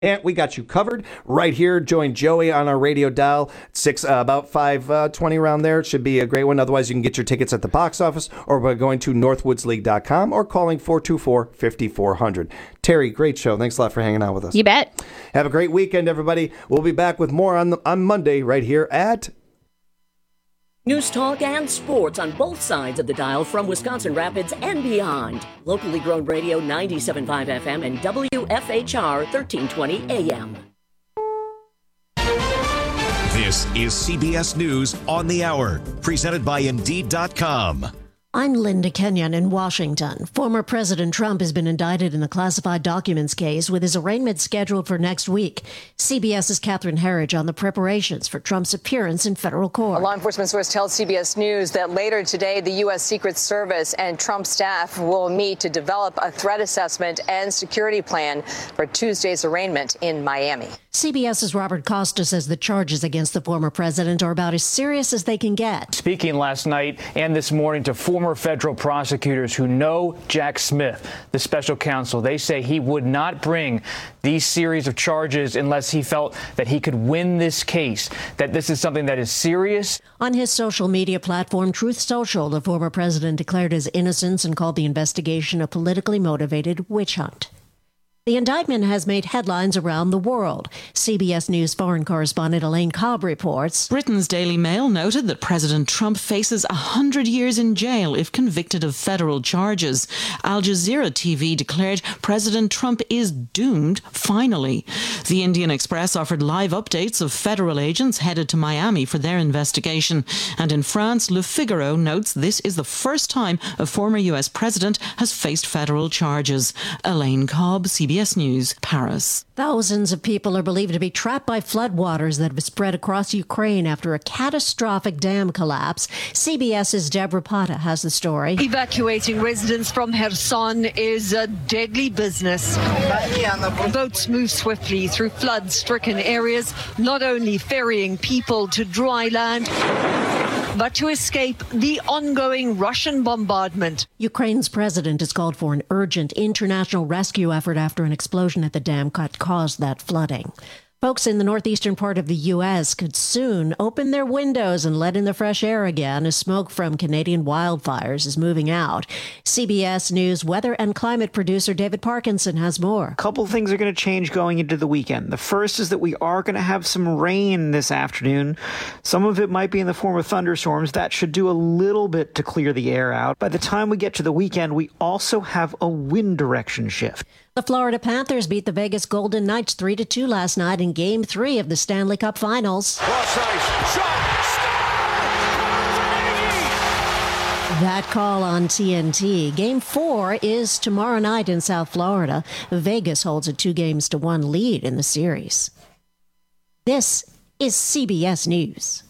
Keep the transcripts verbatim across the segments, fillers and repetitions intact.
And we got you covered right here. Join Joey on our radio dial, six uh, about five twenty around there. It should be a great one. Otherwise, you can get your tickets at the box office or by going to northwoods league dot com or calling four two four, five four zero zero. Terry, great show. Thanks a lot for hanging out with us. You bet. Have a great weekend, everybody. We'll be back with more on the, on Monday right here at News talk and sports on both sides of the dial from Wisconsin Rapids and beyond. Locally grown radio ninety-seven point five F M and W F H R thirteen twenty A M. This is C B S News on the Hour, presented by Indeed dot com. I'm Linda Kenyon in Washington. Former President Trump has been indicted in a classified documents case with his arraignment scheduled for next week. CBS's Catherine Herridge on the preparations for Trump's appearance in federal court. A law enforcement source tells C B S News that later today, the U S. Secret Service and Trump staff will meet to develop a threat assessment and security plan for Tuesday's arraignment in Miami. CBS's Robert Costa says the charges against the former president are about as serious as they can get. Speaking last night and this morning to former federal prosecutors who know Jack Smith, the special counsel, they say he would not bring these series of charges unless he felt that he could win this case, that this is something that is serious. On his social media platform, Truth Social, the former president declared his innocence and called the investigation a politically motivated witch hunt. The indictment has made headlines around the world. C B S News foreign correspondent Elaine Cobb reports. Britain's Daily Mail noted that President Trump faces one hundred years in jail if convicted of federal charges. Al Jazeera T V declared President Trump is doomed, finally. The Indian Express offered live updates of federal agents headed to Miami for their investigation. And in France, Le Figaro notes this is the first time a former U S president has faced federal charges. Elaine Cobb, C B S C B S News, Paris. Thousands of people are believed to be trapped by floodwaters that have spread across Ukraine after a catastrophic dam collapse. CBS's Deborah Pata has the story. Evacuating residents from Kherson is a deadly business. Boats move swiftly through flood-stricken areas, not only ferrying people to dry land, but to escape the ongoing Russian bombardment. Ukraine's president has called for an urgent international rescue effort after an explosion at the dam that caused that flooding. Folks in the northeastern part of the U S could soon open their windows and let in the fresh air again as smoke from Canadian wildfires is moving out. C B S News weather and climate producer David Parkinson has more. A couple things are going to change going into the weekend. The first is that we are going to have some rain this afternoon. Some of it might be in the form of thunderstorms. That should do a little bit to clear the air out. By the time we get to the weekend, we also have a wind direction shift. The Florida Panthers beat the Vegas Golden Knights three to two last night in Game three of the Stanley Cup Finals. That call on T N T. Game four is tomorrow night in South Florida. Vegas holds a two games to one lead in the series. This is C B S News.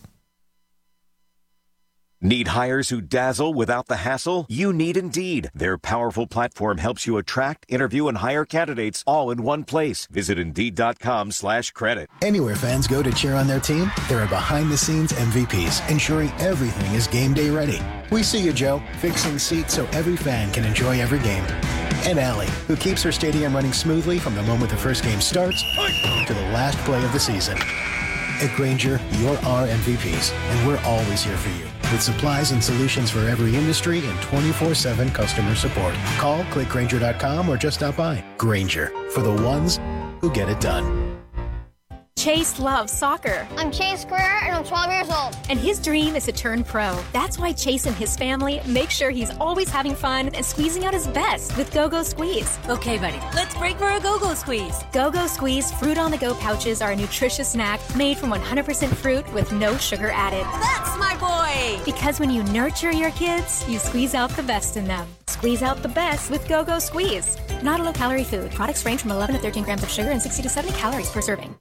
Need hires who dazzle without the hassle? You need Indeed. Their powerful platform helps you attract, interview, and hire candidates all in one place. Visit Indeed.com slash credit. Anywhere fans go to cheer on their team, there are behind-the-scenes M V Ps ensuring everything is game day ready. We see you, Joe, fixing seats so every fan can enjoy every game. And Allie, who keeps her stadium running smoothly from the moment the first game starts to the last play of the season. At Grainger, you're our M V Ps, and we're always here for you, with supplies and solutions for every industry and twenty-four seven customer support. Call, click Grainger dot com, or just stop by. Grainger, for the ones who get it done. Chase loves soccer. I'm Chase Guerrero, and I'm twelve years old. And his dream is to turn pro. That's why Chase and his family make sure he's always having fun and squeezing out his best with Go-Go Squeeze. Okay, buddy, let's break for a Go-Go Squeeze. Go-Go Squeeze Fruit on the Go pouches are a nutritious snack made from one hundred percent fruit with no sugar added. That's my boy! Because when you nurture your kids, you squeeze out the best in them. Squeeze out the best with Go-Go Squeeze. Not a low-calorie food. Products range from eleven to thirteen grams of sugar and sixty to seventy calories per serving.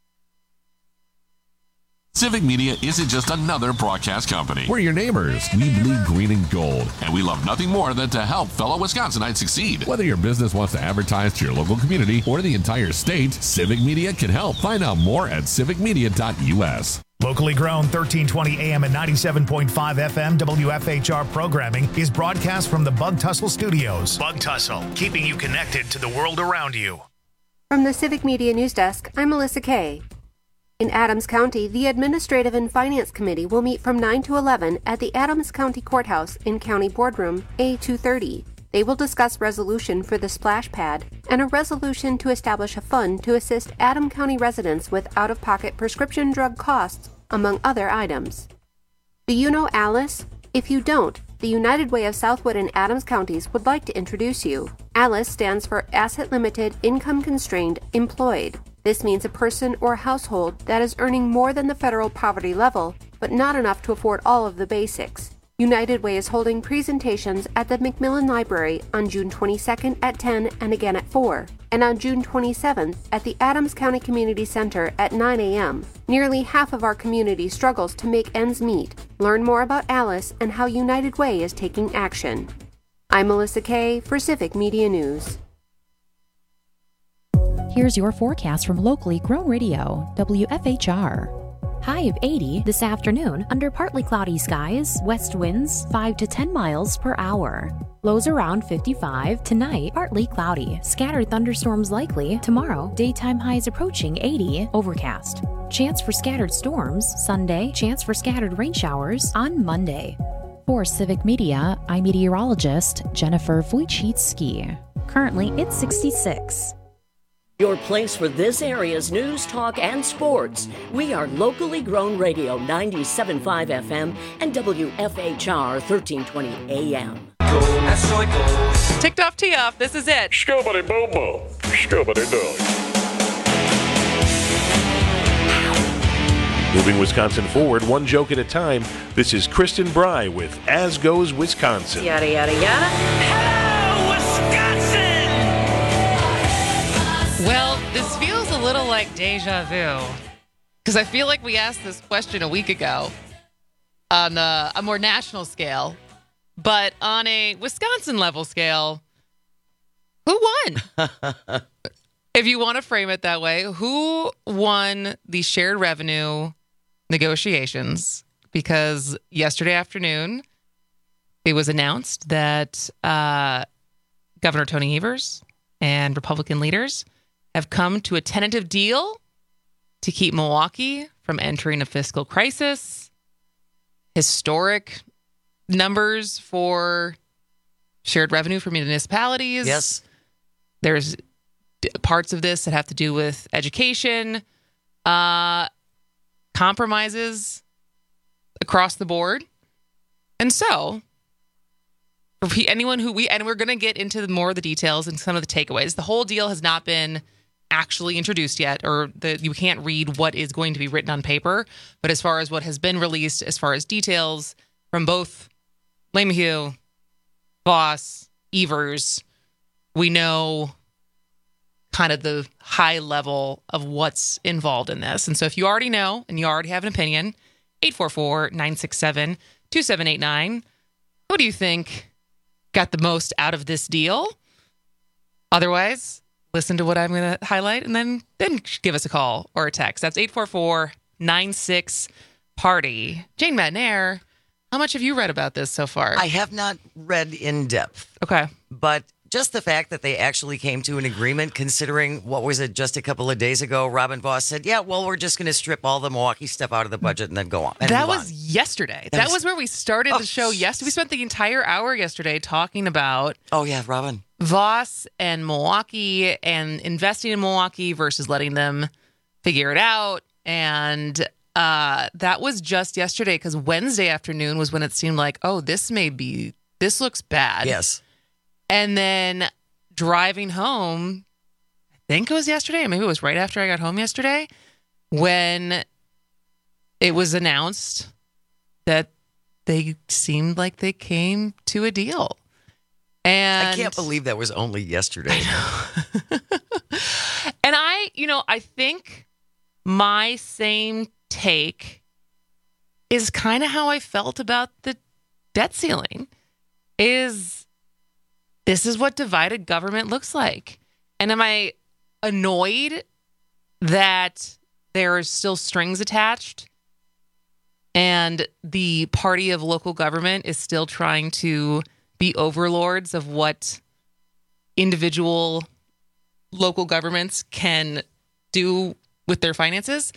Civic Media isn't just another broadcast company. We're your neighbors. We bleed green and gold. And we love nothing more than to help fellow Wisconsinites succeed. Whether your business wants to advertise to your local community or the entire state, Civic Media can help. Find out more at civic media dot U S. Locally grown thirteen twenty A M and ninety-seven point five F M W F H R programming is broadcast from the Bug Tussle Studios. Bug Tussle, keeping you connected to the world around you. From the Civic Media News Desk, I'm Melissa Kay. In Adams County, the Administrative and Finance Committee will meet from nine to eleven at the Adams County Courthouse in County Boardroom A two thirty. They will discuss resolution for the splash pad and a resolution to establish a fund to assist Adams County residents with out-of-pocket prescription drug costs, among other items. Do you know Alice? If you don't, the United Way of Southwood and Adams Counties would like to introduce you. ALICE stands for Asset Limited, Income Constrained, Employed. This means a person or household that is earning more than the federal poverty level, but not enough to afford all of the basics. United Way is holding presentations at the Macmillan Library on June twenty-second at ten and again at four, and on June twenty-seventh at the Adams County Community Center at nine a.m. Nearly half of our community struggles to make ends meet. Learn more about ALICE and how United Way is taking action. I'm Melissa Kay for Civic Media News. Here's your forecast from locally grown radio, W F H R. High of eighty this afternoon under partly cloudy skies, west winds five to ten miles per hour. Lows around fifty-five. Tonight, partly cloudy. Scattered thunderstorms likely. Tomorrow, daytime highs approaching eighty. Overcast. Chance for scattered storms. Sunday, chance for scattered rain showers on Monday. For Civic Media, I'm meteorologist Jennifer Wojcicki. Currently, it's sixty-six. Your place for this area's news, talk, and sports. We are locally grown radio ninety-seven point five F M and W F H R thirteen twenty A M. Ticked off, tee off. This is it. Scobity bobo. Scobity dog. Moving Wisconsin forward, one joke at a time. This is Kristen Bry with As Goes Wisconsin. Yada, yada, yada. Hello, Wisconsin! Well, this feels a little like deja vu. Because I feel like we asked this question a week ago on a, a more national scale. But on a Wisconsin level scale, who won? If you want to frame it that way, who won the shared revenue negotiations? Because yesterday afternoon, it was announced that uh, Governor Tony Evers and Republican leaders have come to a tentative deal to keep Milwaukee from entering a fiscal crisis. Historic numbers for shared revenue for municipalities. Yes. There's parts of this that have to do with education, uh, compromises across the board. And so, for anyone who we, and we're going to get into more of the details and some of the takeaways. The whole deal has not been actually introduced yet, or the, you can't read what is going to be written on paper. But as far as what has been released, as far as details from both LeMahieu, Voss, Evers, we know kind of the high level of what's involved in this. And so if you already know and you already have an opinion, eight four four, nine six seven, two seven eight nine. Who do you think got the most out of this deal? Otherwise, listen to what I'm going to highlight and then, then give us a call or a text. That's eight four four, nine six, party. Jane Madnair, how much have you read about this so far? I have not read in depth. Okay. But just the fact that they actually came to an agreement, considering, what was it, just a couple of days ago, Robin Voss said, yeah, well, we're just going to strip all the Milwaukee stuff out of the budget and then go on. That was on. yesterday. That, that was, was where we started oh, the show yesterday. We spent the entire hour yesterday talking about... Oh, yeah, Robin. Voss and Milwaukee and investing in Milwaukee versus letting them figure it out. And uh, that was just yesterday, because Wednesday afternoon was when it seemed like, oh, this may be, this looks bad. Yes. And then driving home, I think it was yesterday, or maybe it was right after I got home yesterday, when it was announced that they seemed like they came to a deal. And I can't believe that was only yesterday. I and I, you know, I think my same take is kind of how I felt about the debt ceiling. Is this is what divided government looks like. And am I annoyed that there are still strings attached and the party of local government is still trying to be overlords of what individual local governments can do with their finances?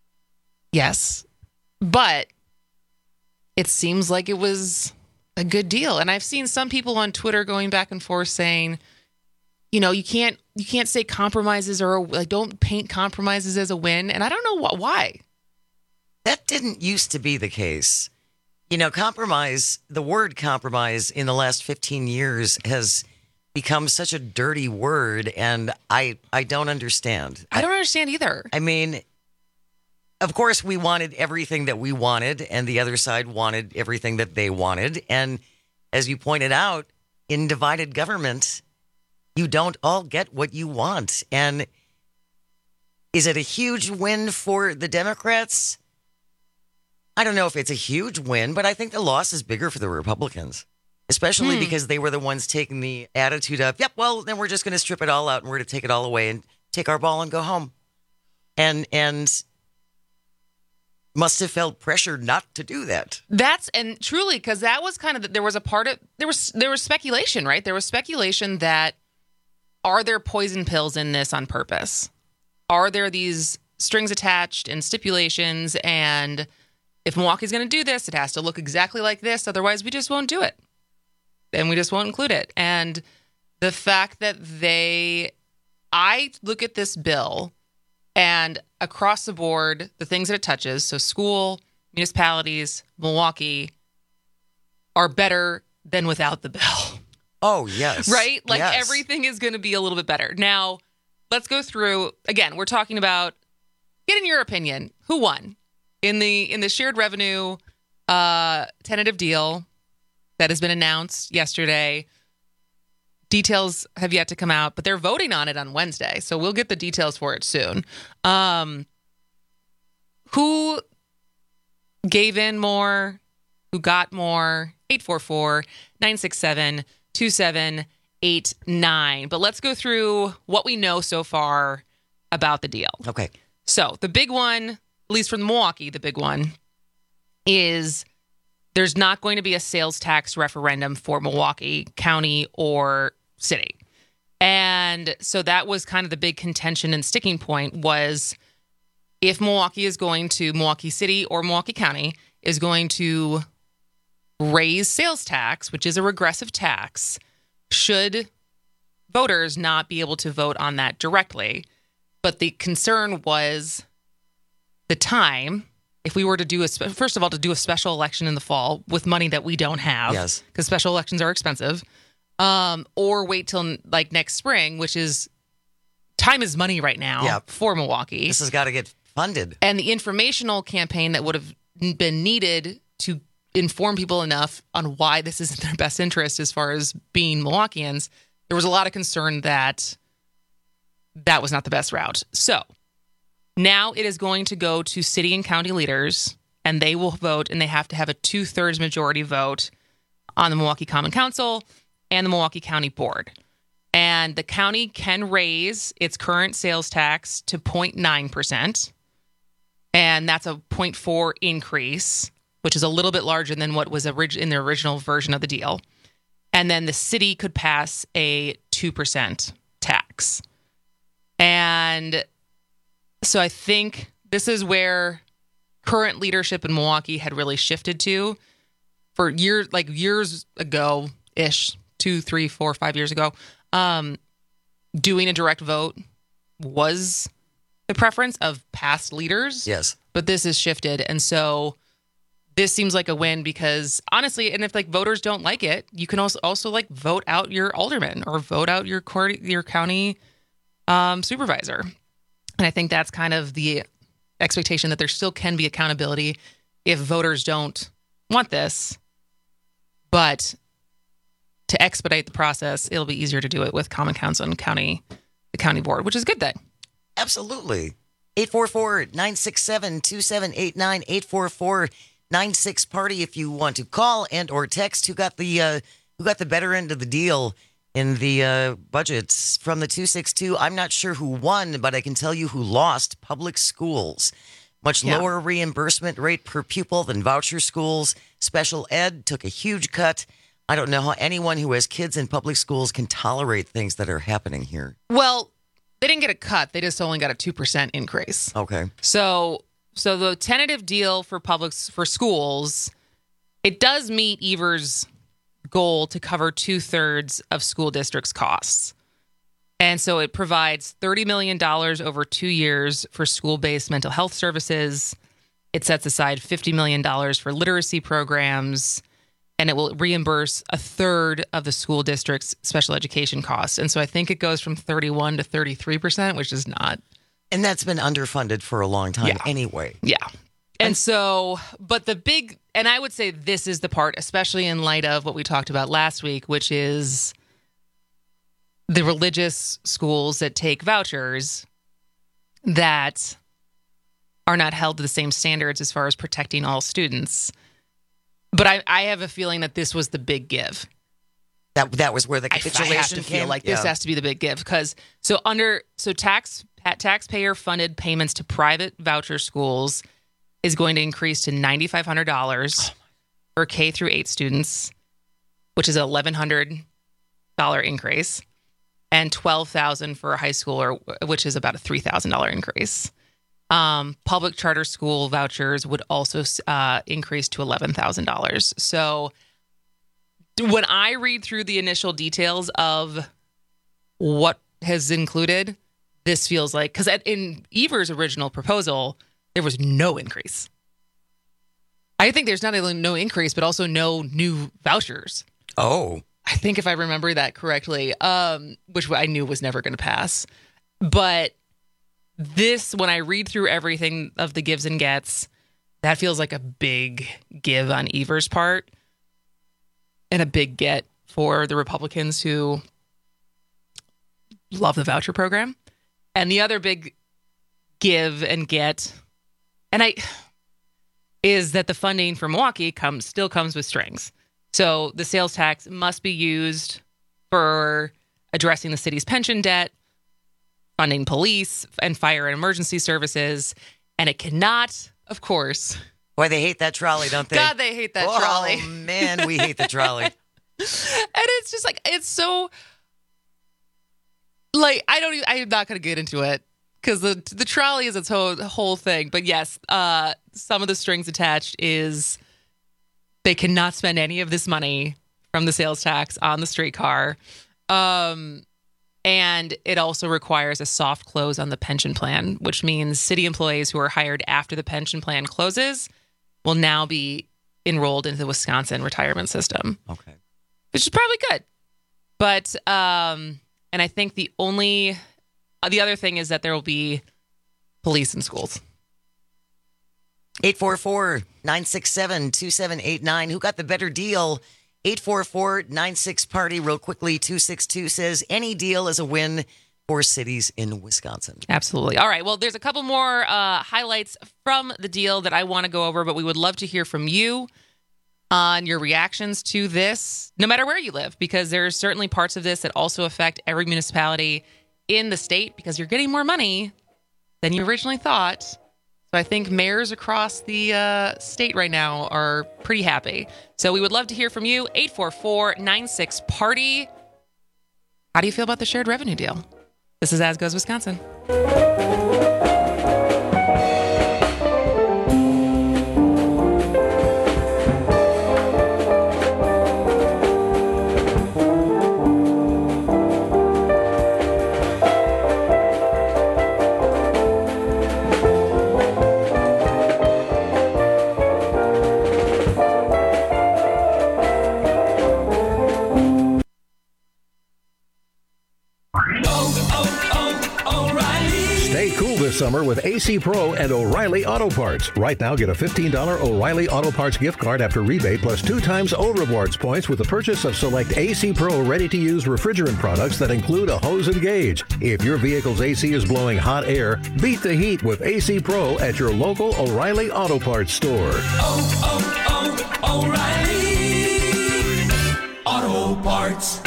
Yes. But it seems like it was a good deal. And I've seen some people on Twitter going back and forth saying, you know, you can't you can't say compromises or like don't paint compromises as a win. And I don't know wh- why. That didn't used to be the case. You know, compromise, the word compromise in the last fifteen years has become such a dirty word, and I I don't understand. I don't understand either. I mean, of course, we wanted everything that we wanted, and the other side wanted everything that they wanted. And as you pointed out, in divided government, you don't all get what you want. And is it a huge win for the Democrats? I don't know if it's a huge win, but I think the loss is bigger for the Republicans, especially hmm. because they were the ones taking the attitude of, yep, well, then we're just going to strip it all out and we're going to take it all away and take our ball and go home. And and must have felt pressure not to do that. That's and truly, because that was kind of, there was a part of, there was, there was speculation, right? There was speculation that are there poison pills in this on purpose? Are there these strings attached and stipulations, and if Milwaukee's going to do this, it has to look exactly like this. Otherwise, we just won't do it. And we just won't include it. And the fact that they, I look at this bill and across the board, the things that it touches, so school, municipalities, Milwaukee, are better than without the bill. Oh, yes. Right? Like yes. everything is going to be a little bit better. Now, let's go through, again, we're talking about, get in your opinion, who won? In the in the shared revenue uh, tentative deal that has been announced yesterday, details have yet to come out, but they're voting on it on Wednesday, so we'll get the details for it soon. Um, who gave in more? Who got more? eight four four, nine six seven, two seven eight nine. But let's go through what we know so far about the deal. Okay. So the big one, at least from Milwaukee, the big one is there's not going to be a sales tax referendum for Milwaukee County or city. And so that was kind of the big contention and sticking point was if Milwaukee is going to, Milwaukee City or Milwaukee County is going to raise sales tax, which is a regressive tax, should voters not be able to vote on that directly? But the concern was the time, if we were to do a, first of all, to do a special election in the fall with money that we don't have, yes, because special elections are expensive, um, or wait till like next spring, which is, time is money right now yeah. for Milwaukee. This has got to get funded. And the informational campaign that would have been needed to inform people enough on why this is in their best interest as far as being Milwaukeeans, there was a lot of concern that that was not the best route. So now it is going to go to city and county leaders, and they will vote, and they have to have a two-thirds majority vote on the Milwaukee Common Council and the Milwaukee County Board. And the county can raise its current sales tax to zero point nine percent, and that's a zero point four increase, which is a little bit larger than what was orig- in the original version of the deal. And then the city could pass a two percent tax. And so I think this is where current leadership in Milwaukee had really shifted to for years, like years ago-ish, two, three, four, five years ago. Um, doing a direct vote was the preference of past leaders. Yes. But this has shifted. And so this seems like a win because honestly, and if like voters don't like it, you can also also like vote out your alderman or vote out your court, your county um, supervisor. And I think that's kind of the expectation that there still can be accountability if voters don't want this. But to expedite the process, it'll be easier to do it with Common Council and county, the county board, which is a good thing. Absolutely. eight four four, nine six seven, two seven eight nine, eight four four, nine six party if you want to call and or text. Who got the uh, who got the better end of the deal in the uh, budgets from the two six two? I'm not sure who won, but I can tell you who lost. Public schools. Much Yeah. lower reimbursement rate per pupil than voucher schools. Special ed took a huge cut. I don't know how anyone who has kids in public schools can tolerate things that are happening here. Well, they didn't get a cut. They just only got a two percent increase. Okay. So, so the tentative deal for public for schools, it does meet Evers' goal to cover two thirds of school districts' costs. And so it provides thirty million dollars over two years for school-based mental health services. It sets aside fifty million dollars for literacy programs, and it will reimburse a third of the school district's special education costs. And so I think it goes from thirty-one to thirty-three percent, which is not. And that's been underfunded for a long time Yeah. anyway. Yeah. And so, but the big, and I would say this is the part, especially in light of what we talked about last week, which is the religious schools that take vouchers that are not held to the same standards as far as protecting all students. But I, I have a feeling that this was the big give. That that was where the I, capitulation I have to came. feel like this Yeah. has to be the big give because so under so tax taxpayer funded payments to private voucher schools is going to increase to nine thousand five hundred dollars for K through eight students, which is an eleven hundred dollars increase, and twelve thousand dollars for a high schooler, which is about a three thousand dollars increase. Um, public charter school vouchers would also uh, increase to eleven thousand dollars. So when I read through the initial details of what has included, this feels like, because in Evers' original proposal, there was no increase. I think there's not only no increase, but also no new vouchers. Oh. I think if I remember that correctly, um, which I knew was never going to pass. But this, when I read through everything of the gives and gets, that feels like a big give on Evers' part and a big get for the Republicans who love the voucher program. And the other big give and get, and I, is that the funding for Milwaukee comes still comes with strings. So the sales tax must be used for addressing the city's pension debt, funding police and fire and emergency services, and it cannot, of course. Boy, they hate that trolley, don't they? God, they hate that oh, trolley. Oh, man, we hate the trolley. And it's just like, it's so, like, I don't even, I'm not going to get into it because the the trolley is its whole, whole thing. But yes, uh, some of the strings attached is they cannot spend any of this money from the sales tax on the streetcar. Um, and it also requires a soft close on the pension plan, which means city employees who are hired after the pension plan closes will now be enrolled into the Wisconsin retirement system. Okay. Which is probably good. But, um, and I think the only, uh, the other thing is that there will be police in schools. eight four four, nine six seven, two seven eight nine. Who got the better deal? eight four four, nine six party. Real quickly, two six two says any deal is a win for cities in Wisconsin. Absolutely. All right. Well, there's a couple more uh, highlights from the deal that I want to go over, but we would love to hear from you on your reactions to this, no matter where you live, because there's certainly parts of this that also affect every municipality in the state because you're getting more money than you originally thought. So I think mayors across the uh, state right now are pretty happy. So we would love to hear from you. eight four four, nine six party. How do you feel about the shared revenue deal? This is As Goes Wisconsin. Summer with A C Pro and O'Reilly Auto Parts. Right now, get a fifteen dollars O'Reilly Auto Parts gift card after rebate plus two times O Rewards points with the purchase of select A C Pro ready-to-use refrigerant products that include a hose and gauge. If your vehicle's A C is blowing hot air, beat the heat with A C Pro at your local O'Reilly Auto Parts store. Oh, oh, oh, O'Reilly Auto Parts.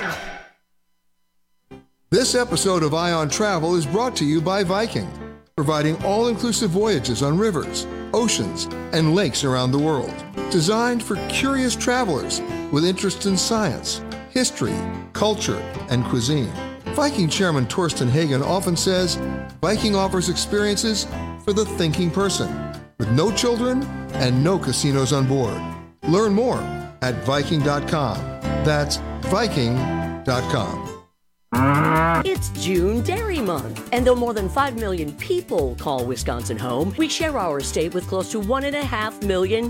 This episode of Eye on Travel is brought to you by Viking, providing all-inclusive voyages on rivers, oceans, and lakes around the world. Designed for curious travelers with interest in science, history, culture, and cuisine. Viking Chairman Torsten Hagen often says, Viking offers experiences for the thinking person, with no children and no casinos on board. Learn more at Viking dot com. That's Viking dot com. It's June Dairy Month, and though more than five million people call Wisconsin home, we share our state with close to one and a half million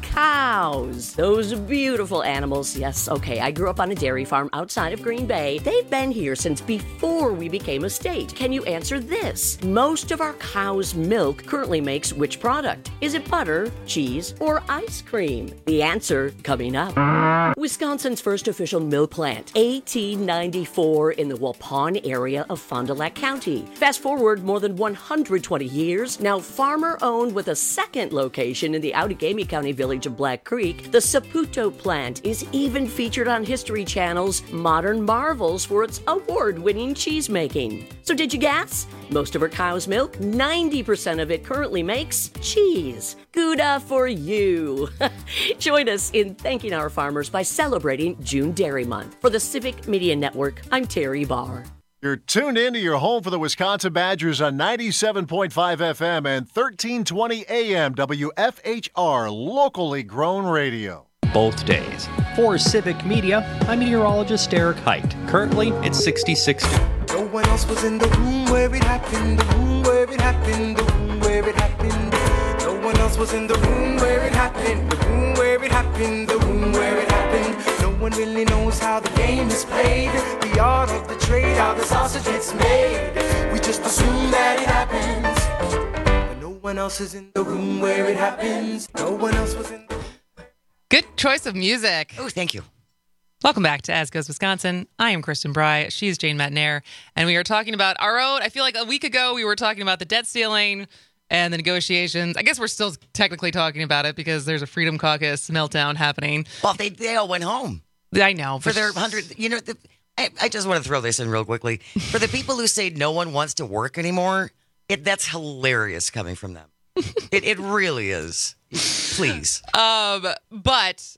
cows. Those beautiful animals. Yes, okay, I grew up on a dairy farm outside of Green Bay. They've been here since before we became a state. Can you answer this? Most of our cow's milk currently makes which product? Is it butter, cheese, or ice cream? The answer coming up. Wisconsin's first official milk plant, A T ninety-four in the Waupun area of Fond du Lac County. Fast forward more than one hundred twenty years, now farmer-owned with a second location in the Outagamie County village of Black Creek, the Saputo plant is even featured on History Channel's Modern Marvels for its award-winning cheese making. So did you guess? Most of our cow's milk, ninety percent of it currently makes cheese. Gouda for you. Join us in thanking our farmers by celebrating June Dairy Month. For the Civic Media Network, I'm Terry Barr. You're tuned in to your home for the Wisconsin Badgers on ninety-seven point five F M and thirteen twenty A M W F H R, locally grown radio. Both days. For Civic Media, I'm meteorologist Eric Height. Currently, it's sixty-six. No one else was in the room where it happened, the room where it happened, the room where it happened. No one else was in the room where it happened, the room where it happened, the room where it happened. No one really knows how the game is played, the art of the trade, how the sausage gets made. We just assume that it happens, but no one else is in the room where it happens. No one else was in the Good choice of music. Oh, thank you. Welcome back to As Goes Wisconsin. I am Kristen Bry. She's Jane Matnair. And we are talking about our own, I feel like a week ago we were talking about the debt ceiling and the negotiations. I guess we're still technically talking about it because there's a Freedom Caucus meltdown happening. Well, they, they all went home. I know. For their hundred, you know, the, I, I just want to throw this in real quickly. For the people who say no one wants to work anymore, it that's hilarious coming from them. it it really is. Please. Um, but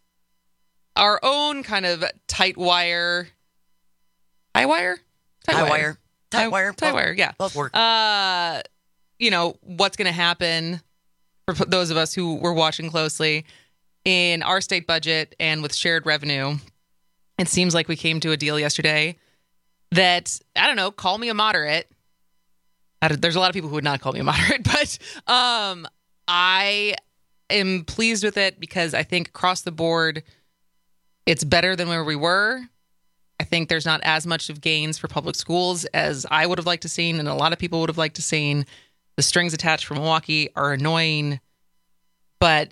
our own kind of tight wire, high wire, tight high wire, wire. tight wire, tight wire, yeah, both work. Uh, you know what's going to happen for those of us who were watching closely in our state budget and with shared revenue. It seems like we came to a deal yesterday that, I don't know, call me a moderate. There's a lot of people who would not call me a moderate, but um, I am pleased with it because I think across the board, it's better than where we were. I think there's not as much of gains for public schools as I would have liked to seen, and a lot of people would have liked to seen. The strings attached for Milwaukee are annoying, but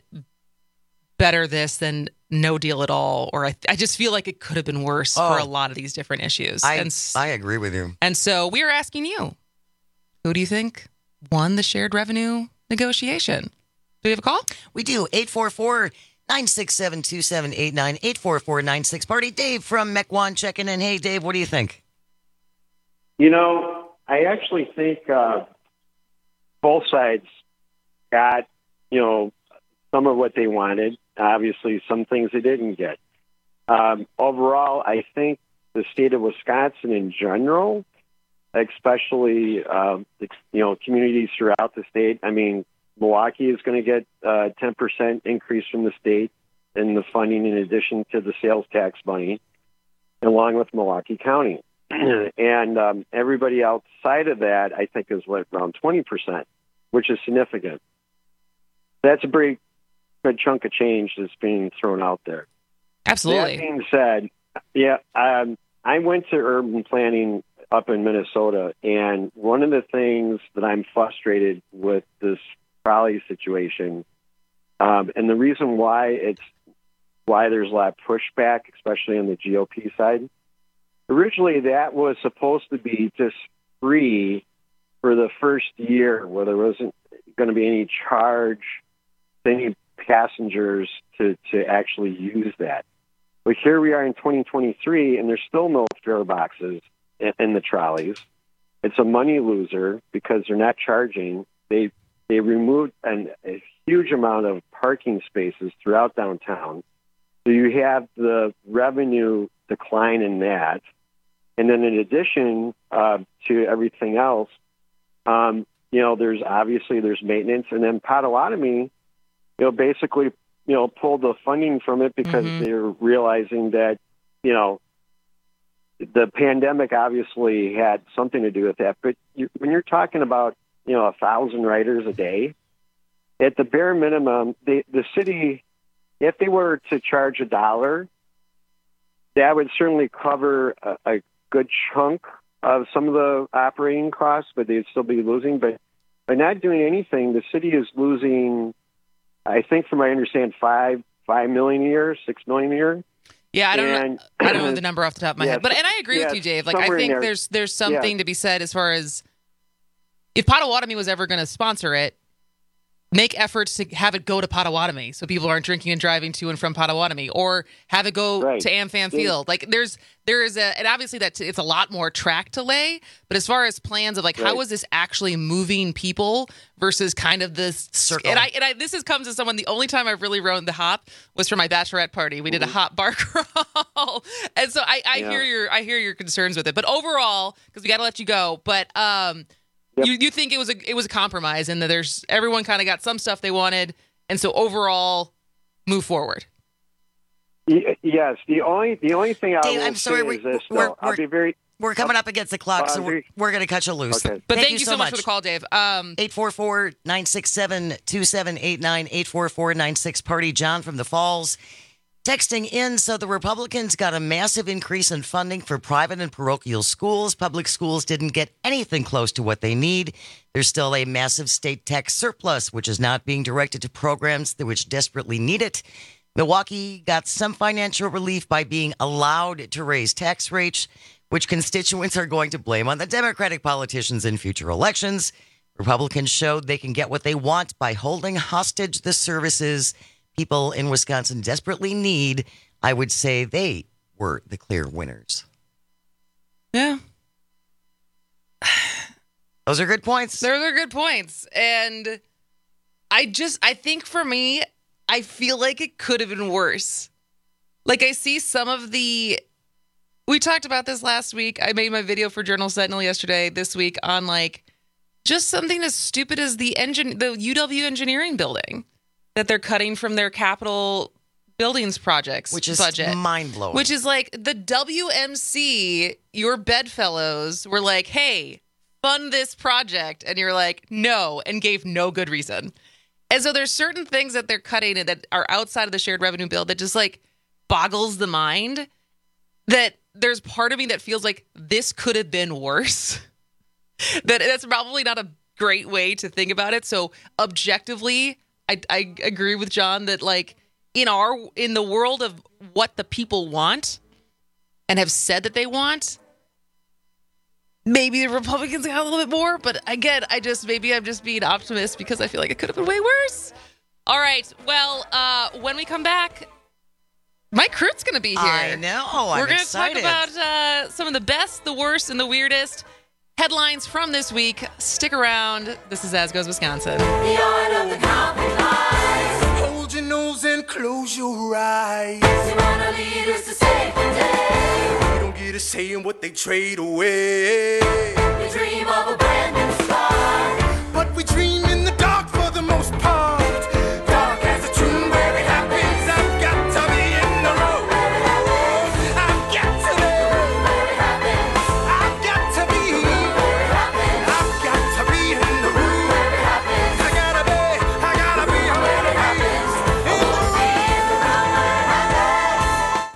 better this than no deal at all. Or I, I just feel like it could have been worse oh, for a lot of these different issues. I, and, I agree with you. And so we are asking you, who do you think won the shared revenue negotiation? Do we have a call? We do. eight four four, nine six seven, two seven eight nine, eight four four nine six party. Dave from Mequon checking in. Hey, Dave, what do you think? You know, I actually think uh, both sides got, you know, some of what they wanted. Obviously, some things they didn't get. Um, overall, I think the state of Wisconsin in general, especially, uh, you know, communities throughout the state. I mean, Milwaukee is going to get a ten percent increase from the state in the funding in addition to the sales tax money, along with Milwaukee County. and um, everybody outside of that, I think, is what, around twenty percent, which is significant. That's a pretty good chunk of change that's being thrown out there. Absolutely. That being said, yeah, um, I went to urban planning up in Minnesota, and one of the things that I'm frustrated with this trolley situation, um, and the reason why it's why there's a lot of pushback, especially on the G O P side. Originally, that was supposed to be just free for the first year, where there wasn't going to be any charge to any passengers to, to actually use that. But here we are in twenty twenty-three, and there's still no fare boxes in, in the trolleys. It's a money loser because they're not charging. They they removed an, a huge amount of parking spaces throughout downtown. So you have the revenue decline in that. And then in addition uh, to everything else, um, you know, there's obviously there's maintenance, and then Potawatomi, you know, basically, you know, pulled the funding from it because Mm-hmm. they're realizing that, you know, the pandemic obviously had something to do with that. But you, when you're talking about, you know, a thousand riders a day, at the bare minimum, the the city, if they were to charge a dollar, that would certainly cover a, a good chunk of some of the operating costs, but they'd still be losing. But by not doing anything, the city is losing, I think, from what I understand, five five million a year, six million a year. Yeah, I don't And- know. I don't know the number off the top of my Yeah, head, but and I agree yeah, with you, Dave. Like I somewhere in think there. there's there's something Yeah. to be said as far as if Potawatomi was ever going to sponsor it, make efforts to have it go to Potawatomi so people aren't drinking and driving to and from Potawatomi, or have it go Right. to AmFam Yeah. Field. Like there's there is a and obviously that it's a lot more track to lay, but as far as plans of like how Right. is this actually moving people versus kind of this Circle. And I and I this has come to someone. The only time I've really rode the hop was for my bachelorette party. We did a hop bar crawl, and so I, I Yeah. hear your I hear your concerns with it. But overall, because we got to let you go, but um. Yep. You you think it was a it was a compromise and that there's everyone kind of got some stuff they wanted, and so overall move forward. Y- Yes, the only the only thing I Dave, will I'm sorry, say we're- is this. we're- Though. I'll we're- be very. We're coming up against the clock, so we're, we're going to cut you loose. Okay. But thank, you so much for the call, Dave. Um, eight four four, nine six seven, two seven eight nine, eight four four, nine six party. John from the Falls texting in. So the Republicans got a massive increase in funding for private and parochial schools. Public schools didn't get anything close to what they need. There's still a massive state tax surplus, which is not being directed to programs that which desperately need it. Milwaukee got some financial relief by being allowed to raise tax rates, which constituents are going to blame on the Democratic politicians in future elections. Republicans showed they can get what they want by holding hostage the services people in Wisconsin desperately need. I would say they were the clear winners. yeah, Those are good points. those are good points, and I just I think for me, I feel like it could have been worse. Like I see some of the. We talked about this last week. I made my video for Journal Sentinel yesterday. This week on like just something as stupid as the engine, the U W engineering building that they're cutting from their capital buildings projects, Which is budget, mind-blowing. Which is like the W M C, your bedfellows were like, "Hey, fund this project," and you're like, "No," and gave no good reason. And so there's certain things that they're cutting that are outside of the shared revenue bill that just like boggles the mind. That there's part of me that feels like this could have been worse. that that's probably not a great way to think about it. So objectively, I, I agree with John that like in our in the world of what the people want and have said that they want, maybe the Republicans got a little bit more. But again, I just maybe I'm just being optimist because I feel like it could have been way worse. All right. Well, uh, when we come back, Mike Crut's going to be here. I know. I'm We're going to excited. talk about uh, some of the best, the worst, and the weirdest headlines from this week. Stick around. This is As Goes Wisconsin. Hold your nose and close your eyes. You wanna lead us to save the day. We don't get a say in what they trade away. We dream of a brand new start, but we dream in the dark for the most part. Dark as a tomb where it happens. I've got to be in the room. I've got to be where it happens. I've got to be where it happens. I've got to be in the room where it happens. I gotta be, I gotta be where it happens. In the room where it happens.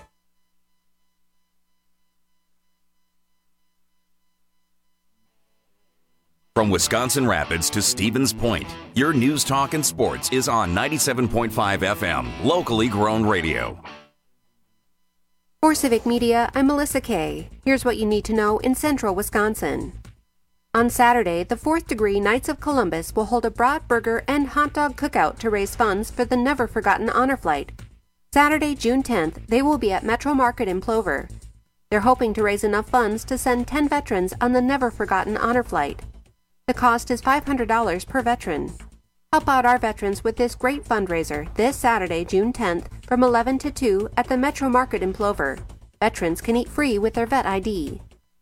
From Wisconsin Rapids to Stevens Point, your news, talk, and sports is on ninety-seven point five F M, locally grown radio. For Civic Media, I'm Melissa Kay. Here's what you need to know in central Wisconsin. On Saturday, the fourth Degree Knights of Columbus will hold a brat burger and hot dog cookout to raise funds for the Never Forgotten Honor Flight. Saturday, June tenth, they will be at Metro Market in Plover. They're hoping to raise enough funds to send ten veterans on the Never Forgotten Honor Flight. The cost is five hundred dollars per veteran. Help out our veterans with this great fundraiser this Saturday, June tenth, from eleven to two at the Metro Market in Plover. Veterans can eat free with their vet I D.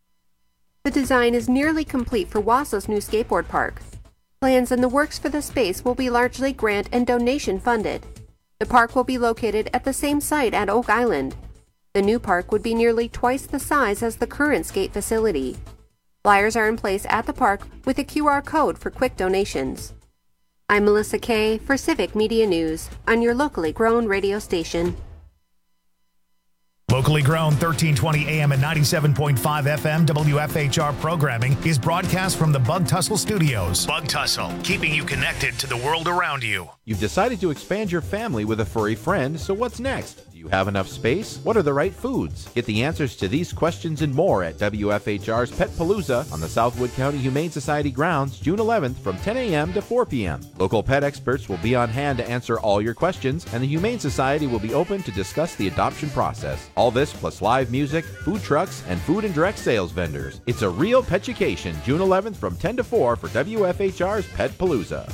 The design is nearly complete for Wasso's new skateboard park. Plans and the works for the space will be largely grant and donation funded. The park will be located at the same site at Oak Island. The new park would be nearly twice the size as the current skate facility. Flyers are in place at the park with a Q R code for quick donations. I'm Melissa Kay for Civic Media News on your locally grown radio station. Locally grown thirteen twenty A M and ninety-seven point five F M W F H R programming is broadcast from the Bug Tussle Studios. Bug Tussle, keeping you connected to the world around you. You've decided to expand your family with a furry friend, so what's next? Do you have enough space? What are the right foods? Get the answers to these questions and more at W F H R's Pet Palooza on the Southwood County Humane Society grounds June eleventh from ten A M to four P M Local pet experts will be on hand to answer all your questions, and the Humane Society will be open to discuss the adoption process. All this plus live music, food trucks, and food and direct sales vendors. It's a real petchucation, June eleventh from ten to four for W F H R's Pet Palooza.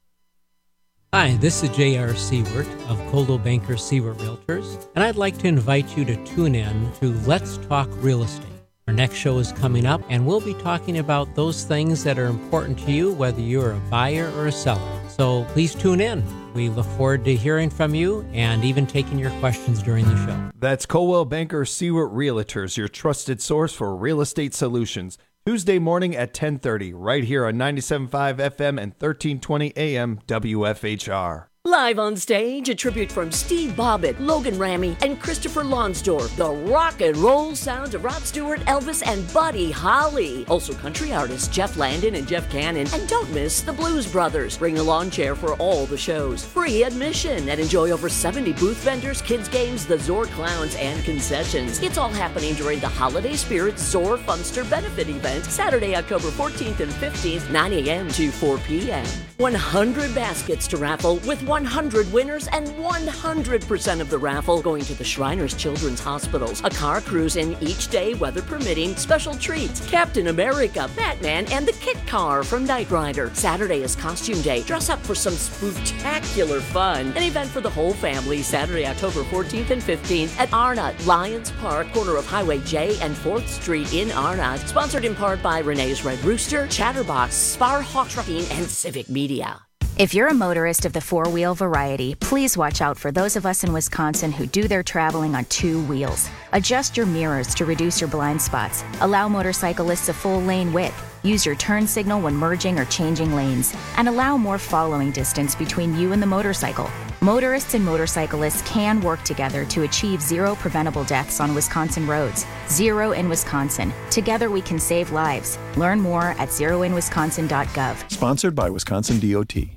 Hi, this is J R. Seward of Coldwell Banker Seward Realtors, and I'd like to invite you to tune in to Let's Talk Real Estate. Our next show is coming up, and we'll be talking about those things that are important to you, whether you're a buyer or a seller. So please tune in. We look forward to hearing from you and even taking your questions during the show. That's Coldwell Banker Seward Realtors, your trusted source for real estate solutions. Tuesday morning at ten thirty, right here on ninety-seven point five F M and thirteen twenty A M W F H R. Live on stage, a tribute from Steve Bobbitt, Logan Ramey, and Christopher Lonsdorf. The rock and roll sounds of Rod Stewart, Elvis, and Buddy Holly. Also country artists Jeff Landon and Jeff Cannon. And don't miss the Blues Brothers. Bring a lawn chair for all the shows. Free admission and enjoy over seventy booth vendors, kids games, the Zor Clowns, and concessions. It's all happening during the Holiday Spirits Zor Funster Benefit event, Saturday, October fourteenth and fifteenth, nine A M to four P M one hundred baskets to raffle with one hundred winners and one hundred percent of the raffle going to the Shriners Children's Hospitals. A car cruise in each day, weather permitting. Special treats: Captain America, Batman, and the Kit Car from Knight Rider. Saturday is costume day. Dress up for some spectacular fun. An event for the whole family, Saturday, October fourteenth and fifteenth at Arnott Lions Park, corner of Highway J and fourth Street in Arnott. Sponsored in part by Renee's Red Rooster, Chatterbox, Sparhawk Trucking, and Civic Media. If you're a motorist of the four-wheel variety, please watch out for those of us in Wisconsin who do their traveling on two wheels. Adjust your mirrors to reduce your blind spots. Allow motorcyclists a full lane width. Use your turn signal when merging or changing lanes. And allow more following distance between you and the motorcycle. Motorists and motorcyclists can work together to achieve zero preventable deaths on Wisconsin roads. Zero in Wisconsin. Together we can save lives. Learn more at zero in wisconsin dot gov. Sponsored by Wisconsin D O T.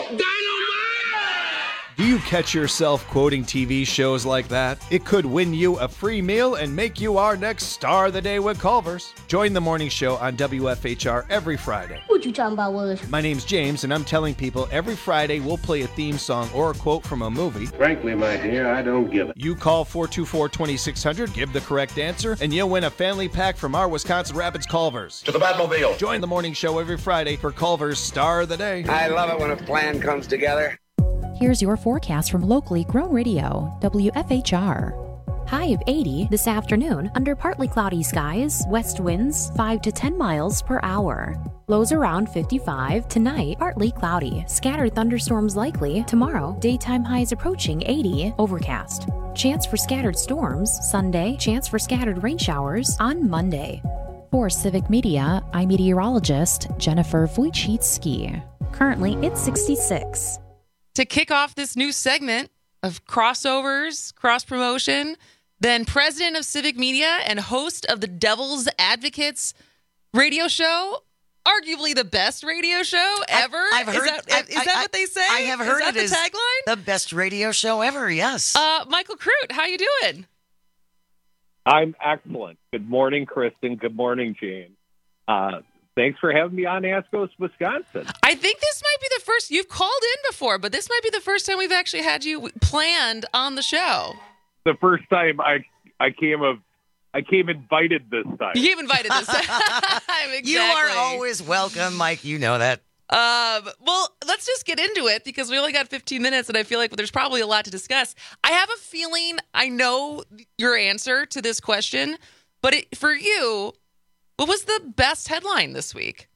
Do you catch yourself quoting T V shows like that? It could win you a free meal and make you our next star of the day with Culver's. Join the morning show on W F H R every Friday. What you talking about, Willis? My name's James, and I'm telling people every Friday we'll play a theme song or a quote from a movie. Frankly, my dear, I don't give it. You call four two four, two six zero zero, give the correct answer, and you'll win a family pack from our Wisconsin Rapids Culver's. To the Batmobile. Join the morning show every Friday for Culver's Star of the Day. I love it when a plan comes together. Here's your forecast from locally grown radio, W F H R. High of eighty this afternoon under partly cloudy skies, west winds five to ten miles per hour. Lows around fifty-five. Tonight, partly cloudy. Scattered thunderstorms likely. Tomorrow, daytime highs approaching eighty. Overcast. Chance for scattered storms. Sunday, chance for scattered rain showers on Monday. For Civic Media, I'm meteorologist Jennifer Wojcicki. Currently, it's sixty-six. To kick off this new segment of crossovers, cross-promotion, then president of Civic Media and host of the Devil's Advocates radio show, arguably the best radio show ever. I've, I've heard, is that, I, is that I, what they say? I have heard is that it the is tagline? The best radio show ever, yes. Uh, Michael Crute, how you doing? I'm excellent. Good morning, Kristen. Good morning, Jane. Uh, thanks for having me on Ask Us Wisconsin. I think this might be the first, you've called in before, but this might be the first time we've actually had you planned on the show. The first time I I came of I came invited this time. You came invited this time. Exactly. You are always welcome, Mike. You know that. Um, well, let's just get into it because we only got fifteen minutes and I feel like there's probably a lot to discuss. I have a feeling I know your answer to this question, but it, for you, What was the best headline this week?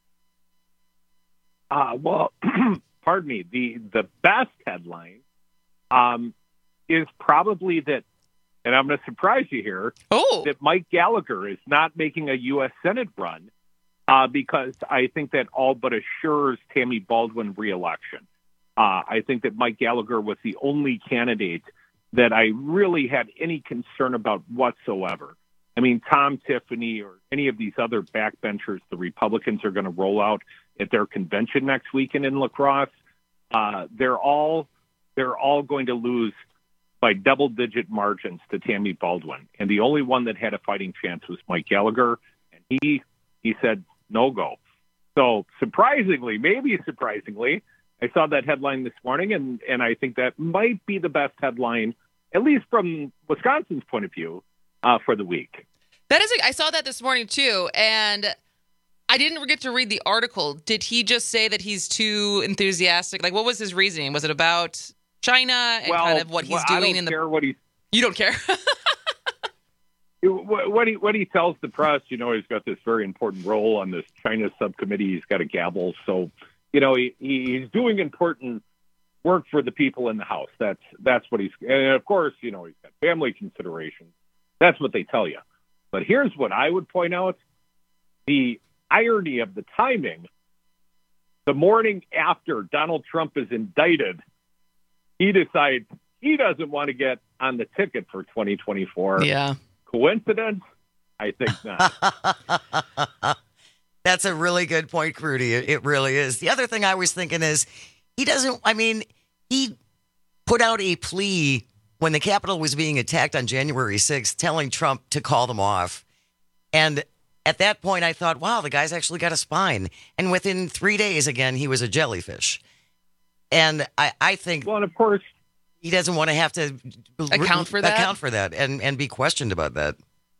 Uh, well, pardon me. The the best headline um, is probably that, and I'm going to surprise you here, oh. that Mike Gallagher is not making a U S Senate run uh, because I think that all but assures Tammy Baldwin reelection. Uh, I think that Mike Gallagher was the only candidate that I really had any concern about whatsoever. I mean, Tom Tiffany or any of these other backbenchers the Republicans are going to roll out at their convention next weekend in La Crosse, uh, they're all they're all going to lose by double-digit margins to Tammy Baldwin. And the only one that had a fighting chance was Mike Gallagher, and he he said no go. So surprisingly, maybe surprisingly, I saw that headline this morning, and, and I think that might be the best headline, at least from Wisconsin's point of view, uh, for the week. That is, I saw that this morning too, and I didn't get to read the article. Did he just say that he's too enthusiastic? Like, what was his reasoning? Was it about China and well, kind of what he's well, doing I don't in the? Care what he, you don't care. What he what he tells the press, you know, he's got this very important role on this China subcommittee. He's got a gavel, so you know he, he's doing important work for the people in the House. That's that's what he's. And of course, you know, he's got family considerations. That's what they tell you. But here's what I would point out: the irony of the timing. The morning after Donald Trump is indicted, he decides he doesn't want to get on the ticket for twenty twenty-four. Yeah. Coincidence? I think not. That's a really good point, Crudy. It, it really is. The other thing I was thinking is he doesn't, I mean, he put out a plea when the Capitol was being attacked on January sixth, telling Trump to call them off. And at that point, I thought, wow, the guy's actually got a spine. And within three days, again, he was a jellyfish. And I, I think... Well, and of course... He doesn't want to have to account for that, account for that, and, and be questioned about that.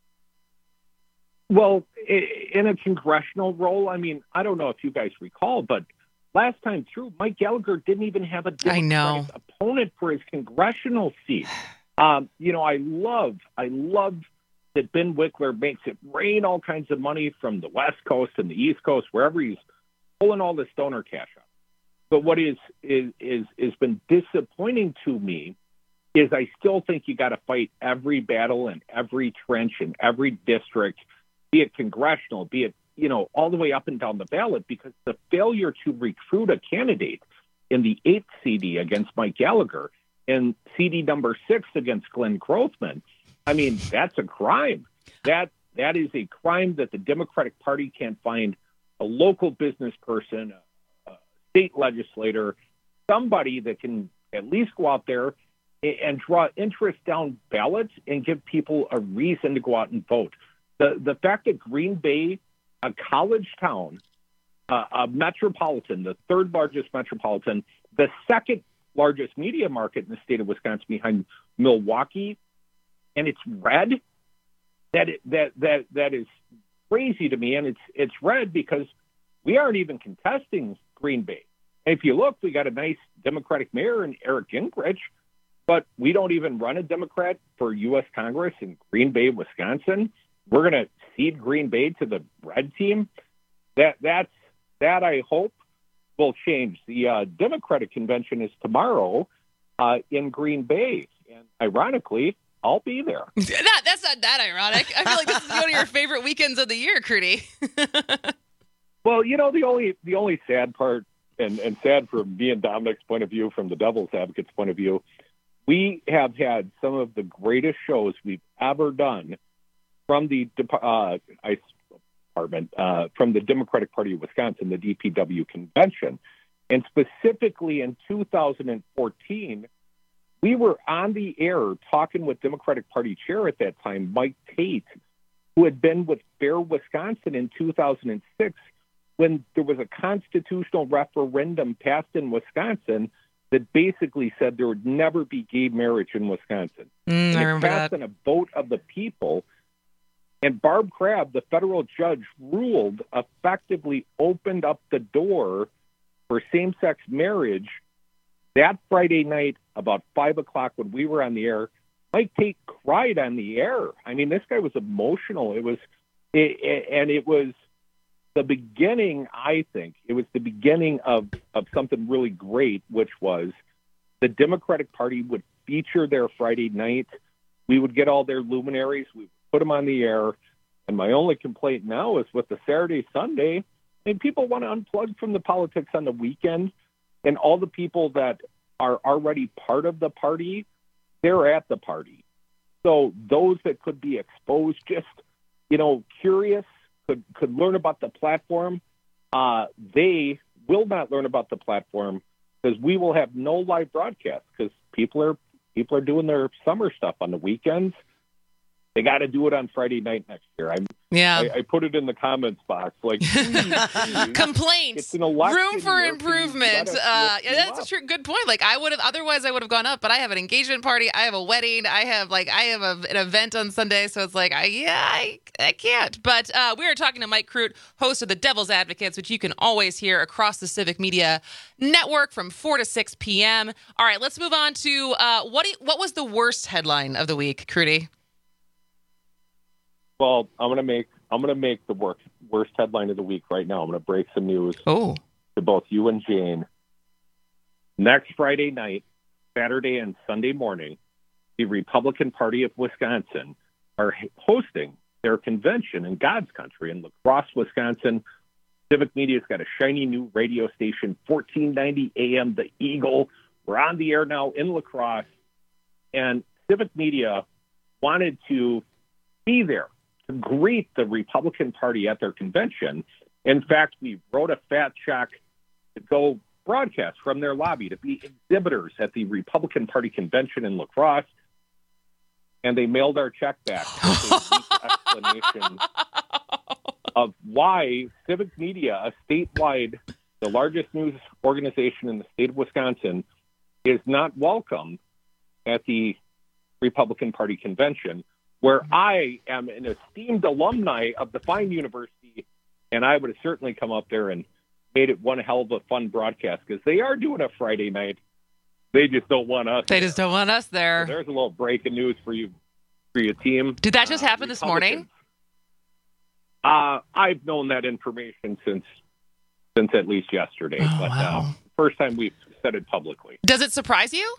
Well, in a congressional role, I mean, I don't know if you guys recall, but last time through, Mike Gallagher didn't even have a Democratic I know. opponent for his congressional seat. Um, you know, I love, I love that Ben Wickler makes it rain all kinds of money from the West Coast and the East Coast, wherever he's pulling all this donor cash up. But what is is is has been disappointing to me is I still think you got to fight every battle in every trench in every district, be it congressional, be it you know all the way up and down the ballot, because the failure to recruit a candidate in the eighth C D against Mike Gallagher and C D number six against Glenn Grothman, I mean that's a crime. That that is a crime that the Democratic Party can't find a local business person, state legislator, somebody that can at least go out there and draw interest down ballots and give people a reason to go out and vote. The the fact that Green Bay, a college town, uh, a metropolitan, the third largest metropolitan, the second largest media market in the state of Wisconsin behind Milwaukee, and it's red, that it, that that that is crazy to me. And it's it's red because we aren't even contesting Green Bay. And if you look, we got a nice Democratic mayor in Eric Gingrich, but we don't even run a Democrat for U S Congress in Green Bay, Wisconsin. We're going to cede Green Bay to the red team. That that's that I hope will change. The uh, Democratic convention is tomorrow uh, in Green Bay, and ironically, I'll be there. That, that's not that ironic. I feel like this is one of your favorite weekends of the year, Crudy. Well, you know, the only the only sad part, and, and sad from me and Dominic's point of view, from the Devil's Advocate's point of view, we have had some of the greatest shows we've ever done from the uh, ICE department, uh, from the Democratic Party of Wisconsin, the D P W convention. And specifically in two thousand fourteen, we were on the air talking with Democratic Party chair at that time, Mike Tate, who had been with Fair Wisconsin in two thousand six, when there was a constitutional referendum passed in Wisconsin that basically said there would never be gay marriage in Wisconsin. Mm, I remember passed that. on a vote of the people, and Barb Crabb, the federal judge, ruled, effectively opened up the door for same-sex marriage. That Friday night, about five o'clock when we were on the air, Mike Tate cried on the air. I mean, this guy was emotional. It was it, it, and it was the beginning, I think, it was the beginning of, of something really great, which was the Democratic Party would feature their Friday night. We would get all their luminaries. We would put them on the air. And my only complaint now is with the Saturday, Sunday, I mean, people want to unplug from the politics on the weekend. And all the people that are already part of the party, they're at the party. So those that could be exposed, just, you know, curious, could, could learn about the platform, uh, they will not learn about the platform because we will have no live broadcast because people are people are doing their summer stuff on the weekends. They got to do it on Friday night next year. I'm, yeah. I, I put it in the comments box. Like, complaints, it's an election room for year, improvement. Uh, yeah, that's a true, good point. Like, I would have otherwise, I would have gone up. But I have an engagement party. I have a wedding. I have like I have a, an event on Sunday. So it's like, I, yeah, I, I can't. But uh, we are talking to Mike Crute, host of the Devil's Advocates, which you can always hear across the Civic Media Network from four to six p.m. All right, let's move on to uh, what do you, what was the worst headline of the week, Crute? Well, I'm gonna make I'm gonna make the worst worst headline of the week right now. I'm gonna break some news oh. to both you and Jane. Next Friday night, Saturday and Sunday morning, the Republican Party of Wisconsin are hosting their convention in God's country in La Crosse, Wisconsin. Civic Media's got a shiny new radio station, fourteen ninety A M, The Eagle. We're on the air now in La Crosse, and Civic Media wanted to be there to greet the Republican Party at their convention. In fact, we wrote a fat check to go broadcast from their lobby to be exhibitors at the Republican Party convention in La Crosse, and they mailed our check back with a brief explanation of why Civic Media, a statewide, the largest news organization in the state of Wisconsin, is not welcome at the Republican Party convention, where I am an esteemed alumni of the fine university, and I would have certainly come up there and made it one hell of a fun broadcast because they are doing a Friday night. They just don't want us. They just don't want us there. So there's a little breaking news for you, for your team. Did that just uh, happen this morning? Uh, I've known that information since since at least yesterday, oh, but wow. uh, first time we've said it publicly. Does it surprise you?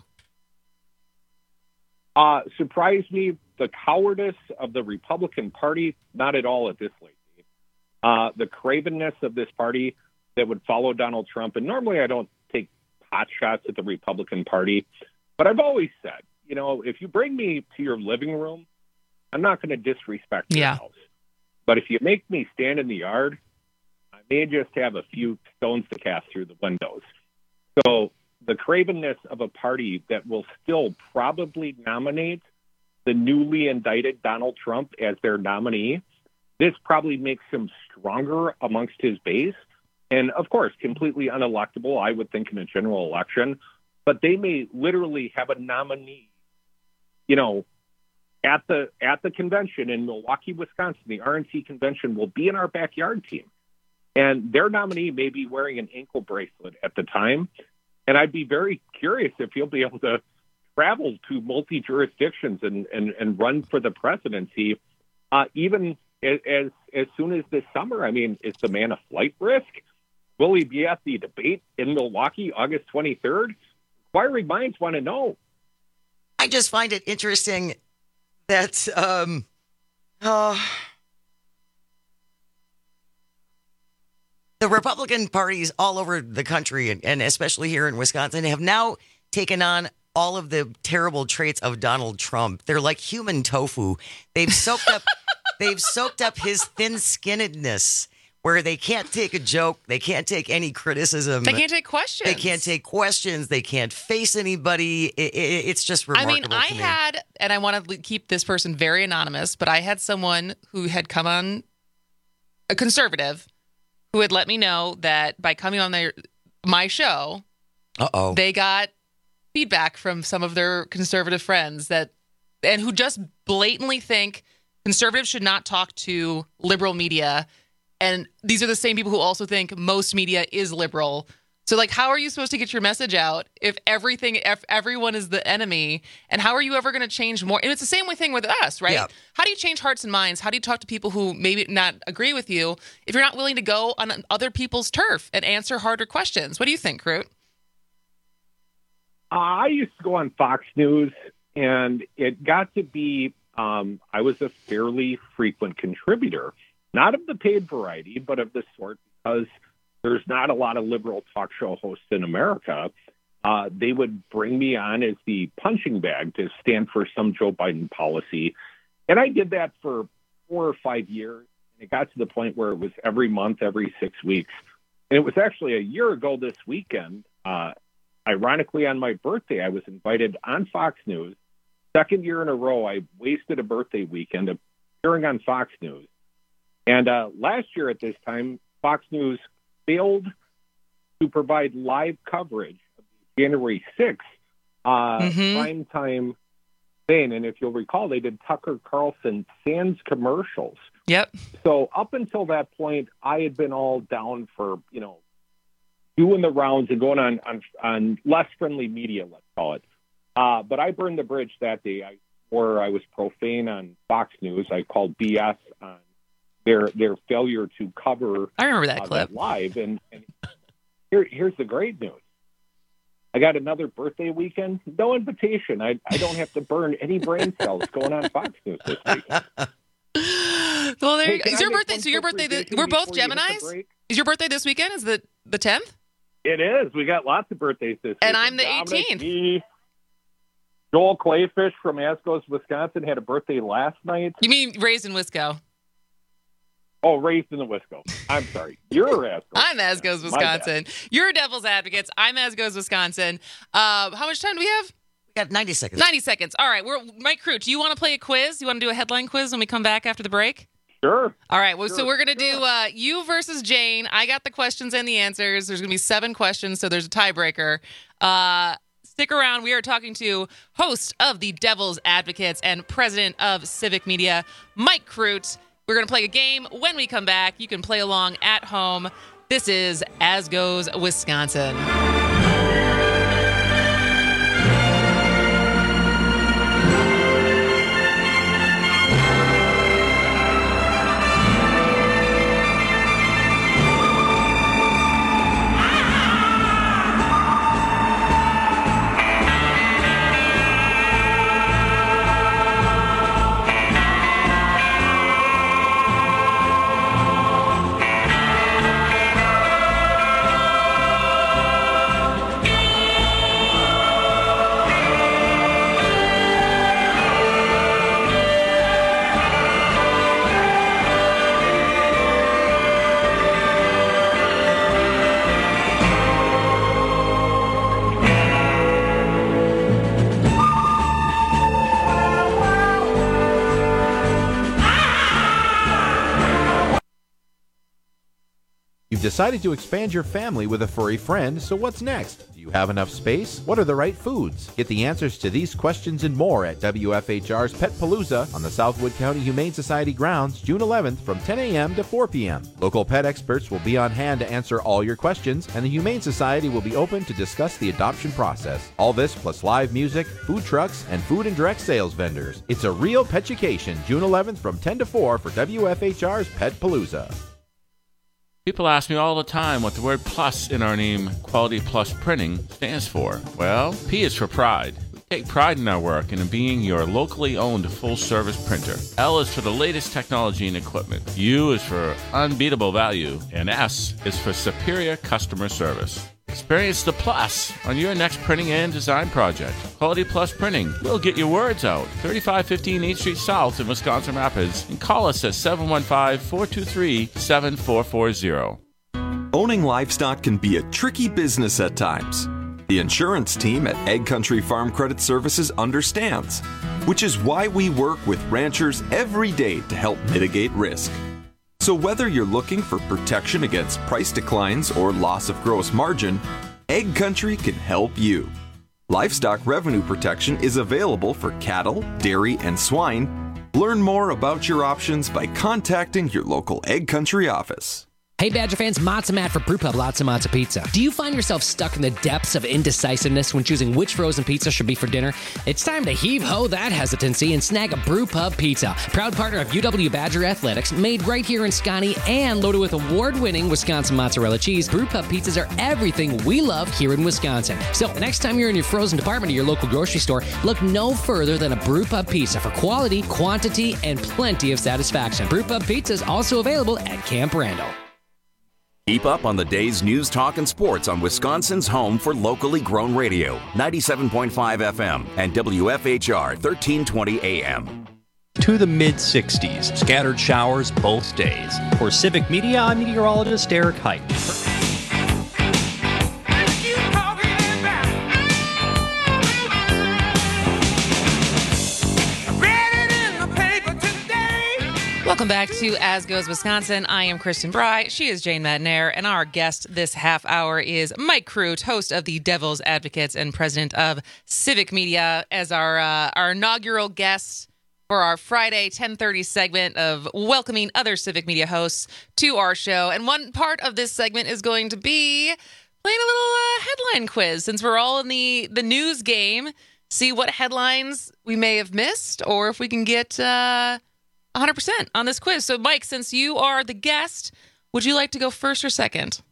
Uh, surprised me. The cowardice of the Republican Party, not at all at this late date. Uh, the cravenness of this party that would follow Donald Trump. And normally I don't take pot shots at the Republican Party, but I've always said, you know, if you bring me to your living room, I'm not going to disrespect your yeah. house. But if you make me stand in the yard, I may just have a few stones to cast through the windows. So the cravenness of a party that will still probably nominate the newly indicted Donald Trump as their nominee, this probably makes him stronger amongst his base. And, of course, completely unelectable, I would think, in a general election. But they may literally have a nominee, you know, at the at the convention in Milwaukee, Wisconsin. The R N C convention will be in our backyard team. And their nominee may be wearing an ankle bracelet at the time. And I'd be very curious if he'll be able to travel to multi-jurisdictions and, and, and run for the presidency, uh, even as as soon as this summer. I mean, is the man a flight risk? Will he be at the debate in Milwaukee August twenty-third? Inquiring minds want to know. I just find it interesting that um, uh, the Republican parties all over the country, and, and especially here in Wisconsin, have now taken on all of the terrible traits of Donald Trump. They're like human tofu. They've soaked up they've soaked up his thin-skinnedness, where they can't take a joke, they can't take any criticism. They can't take questions. They can't take questions. They can't face anybody. It, it, it's just remarkable. I mean, I to me. had, and I want to keep this person very anonymous, but I had someone who had come on, a conservative, who had let me know that by coming on their my show, Uh-oh. they got feedback from some of their conservative friends that, and who just blatantly think conservatives should not talk to liberal media. And these are the same people who also think most media is liberal. So, like, how are you supposed to get your message out if everything, if everyone is the enemy? And how are you ever going to change more? And it's the same way thing with us, right? Yeah. How do you change hearts and minds? How do you talk to people who maybe not agree with you if you're not willing to go on other people's turf and answer harder questions? What do you think, Crute? I used to go on Fox News, and it got to be, um, I was a fairly frequent contributor, not of the paid variety, but of the sort, because there's not a lot of liberal talk show hosts in America. Uh, they would bring me on as the punching bag to stand for some Joe Biden policy. And I did that for four or five years. And it got to the point where it was every month, every six weeks. And it was actually a year ago this weekend. Uh, ironically, on my birthday, I was invited on Fox News. Second year in a row, I wasted a birthday weekend appearing on Fox News. And uh, last year at this time, Fox News failed to provide live coverage of the January sixth uh, Mm-hmm. primetime thing. And if you'll recall, they did Tucker Carlson sans commercials. Yep. So up until that point, I had been all down for, you know, doing the rounds and going on, on, on less friendly media, let's call it. Uh, but I burned the bridge that day. I swore I was profane on Fox News. I called B S on their their failure to cover I remember that uh, clip that live. And, and here, here's the great news. I got another birthday weekend. No invitation. I, I don't have to burn any brain cells going on Fox News this weekend. Well, there Hey, you go. can Is I your make birthday? one So your quick birthday? This, revision we're both before you hit the Geminis. break? Is your birthday this weekend? Is the the tenth? It is. We got lots of birthdays this And weekend. I'm the Dominic, eighteenth. me, Joel Clayfish from Ascos, Wisconsin, had a birthday last night. You mean raised in Wisco? Oh, raised in the Wisco. I'm sorry. You're Ascos. I'm Ascos, Wisconsin. You're Devil's Advocates. I'm Ascos, Wisconsin. Uh, how much time do we have? We got ninety seconds. ninety seconds. All right. We're Mike Crute, do you want to play a quiz? You want to do a headline quiz when we come back after the break? Sure. All right. Well, Sure, so we're going to sure. do uh, you versus Jane. I got the questions and the answers. There's going to be seven questions, so there's a tiebreaker. Uh, stick around. We are talking to host of the Devil's Advocates and president of Civic Media, Mike Crute. We're going to play a game. When we come back, you can play along at home. This is As Goes Wisconsin. You've decided to expand your family with a furry friend, so what's next? Do you have enough space? What are the right foods? Get the answers to these questions and more at W F H R's Pet Palooza on the Southwood County Humane Society grounds June eleventh from ten a.m. to four p.m. Local pet experts will be on hand to answer all your questions, and the Humane Society will be open to discuss the adoption process. All this plus live music, food trucks, and food and direct sales vendors. It's a real petchucation June eleventh from ten to four for W F H R's Pet Palooza. People ask me all the time what the word plus in our name, Quality Plus Printing, stands for. Well, P is for pride. We take pride in our work and in being your locally owned full-service printer. L is for the latest technology and equipment. U is for unbeatable value. And S is for superior customer service. Experience the plus on your next printing and design project. Quality Plus Printing will get your words out. thirty-five fifteen East Street South in Wisconsin Rapids. And call us at seven one five, four two three, seven four four zero. Owning livestock can be a tricky business at times. The insurance team at Ag Country Farm Credit Services understands, which is why we work with ranchers every day to help mitigate risk. So whether you're looking for protection against price declines or loss of gross margin, Ag Country can help you. Livestock revenue protection is available for cattle, dairy, and swine. Learn more about your options by contacting your local Ag Country office. Hey Badger fans, Matza Matt for Brewpub Lots of Matza Pizza. Do you find yourself stuck in the depths of indecisiveness when choosing which frozen pizza should be for dinner? It's time to heave-ho that hesitancy and snag a Brewpub Pizza. Proud partner of U W Badger Athletics, made right here in Scotty and loaded with award-winning Wisconsin mozzarella cheese. Brewpub pizzas are everything we love here in Wisconsin. So the next time you're in your frozen department at your local grocery store, look no further than a Brewpub Pizza for quality, quantity, and plenty of satisfaction. Brewpub Pizza is also available at Camp Randall. Keep up on the day's news, talk, and sports on Wisconsin's home for locally grown radio, ninety-seven point five F M and W F H R thirteen twenty A M. To the mid sixties, scattered showers both days. For Civic Media, I'm meteorologist Eric Height. Welcome back to As Goes Wisconsin. I am Kristen Bry. She is Jane Madnair. And our guest this half hour is Mike Crute, host of the Devil's Advocates and president of Civic Media, as our uh, our inaugural guest for our Friday ten thirty segment of welcoming other Civic Media hosts to our show. And one part of this segment is going to be playing a little uh, headline quiz, since we're all in the, the news game. See what headlines we may have missed, or if we can get... Uh, one hundred percent on this quiz. So, Mike, since you are the guest, would you like to go first or second?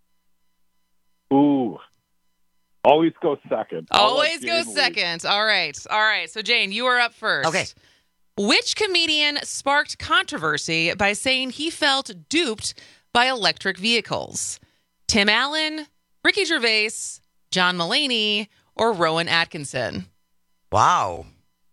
Ooh. Always go second. Always go second. All right. All right. So, Jane, you are up first. Okay. Which comedian sparked controversy by saying he felt duped by electric vehicles? Tim Allen, Ricky Gervais, John Mulaney, or Rowan Atkinson? Wow.